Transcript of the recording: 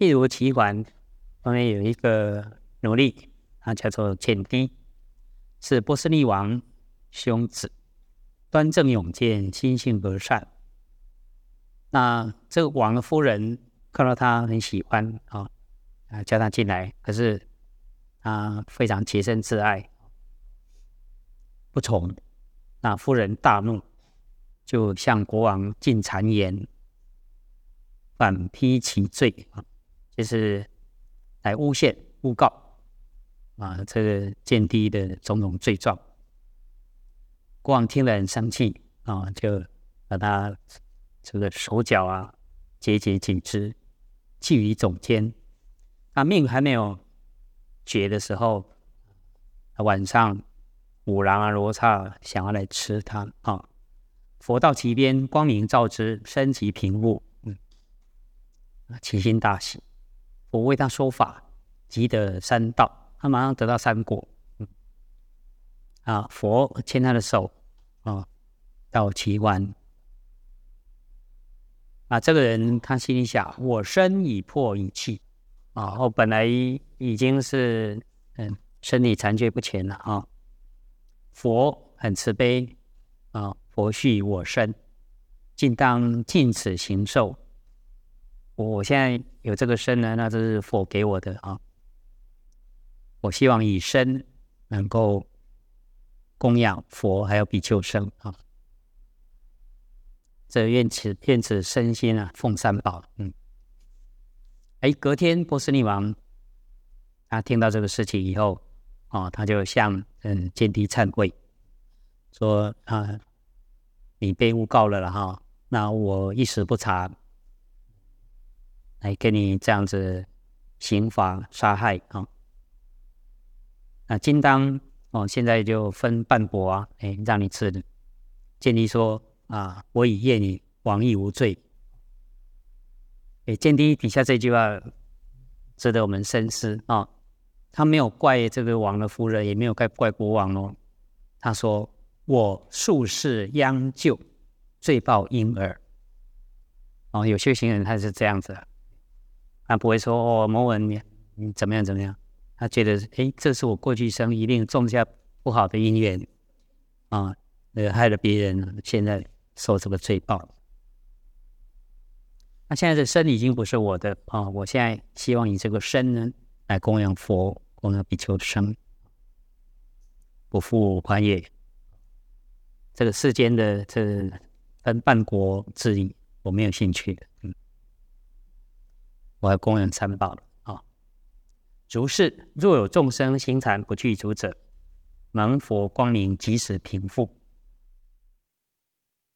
譬如齐桓后面有一个奴隶，他叫做简低，是波斯匿王兄子，端正勇健，心性和善。那这个王的夫人看到他很喜欢叫他进来，可是他非常洁身自爱，不从。那夫人大怒，就向国王进谗言，反批其罪就是来诬陷诬告这个见低的种种罪状。国王听了很生气就把他这个手脚节颈之，系于总监。他命还没有绝的时候，晚上五郎罗刹想要来吃他佛到其边，光明照之，身即平复，其心大喜。佛为他说法，即得三道，他马上得到三果。佛牵他的手到齐桓。这个人他心里想，我身已破已弃我本来已经是身体残缺不前了佛很慈悲佛续我身，尽当尽此行受。我现在有这个身呢，那这是佛给我的我希望以身能够供养佛还有比丘僧这愿此身心奉三宝。隔天波斯匿王他听到这个事情以后他就向见低忏悔，说你被诬告了那我一时不察，来跟你这样子刑罚杀害那今当现在就分半帛让你吃的。见低说我已验你，王亦无罪。见低底下这句话值得我们深思他没有怪这个王的夫人，也没有怪国王他说我数世央救，罪报应耳有修行人他是这样子他不会说某人你怎么样怎么样，他觉得这是我过去生一定种下不好的因缘害了别人，现在受这个罪报。那现在这身已经不是我的我现在希望以这个身呢来供养佛，供养比丘僧，不复还也。这个世间的这分半国之理我没有兴趣的我要供养三宝如是，若有众生心禅不具足者，蒙佛光明即时平复。